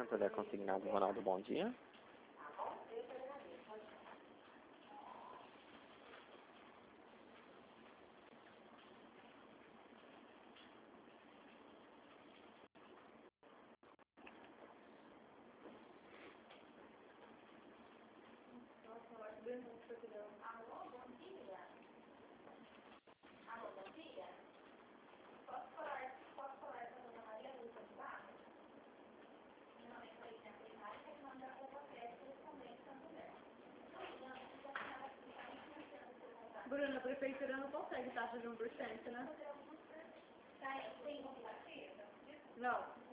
Teleconsignado Ronaldo, bom dia. Alô, bom dia. Alô, bom dia. Posso falar com a dona Maria Lúcia de Barros? Meu nome é Cleitinha Primária e quero mandar para você correspondente da mulher. Não, se a senhora está financiando o seu contrato. Bruna, a prefeitura não consegue taxa de 1%, né? Tem como ir? Não.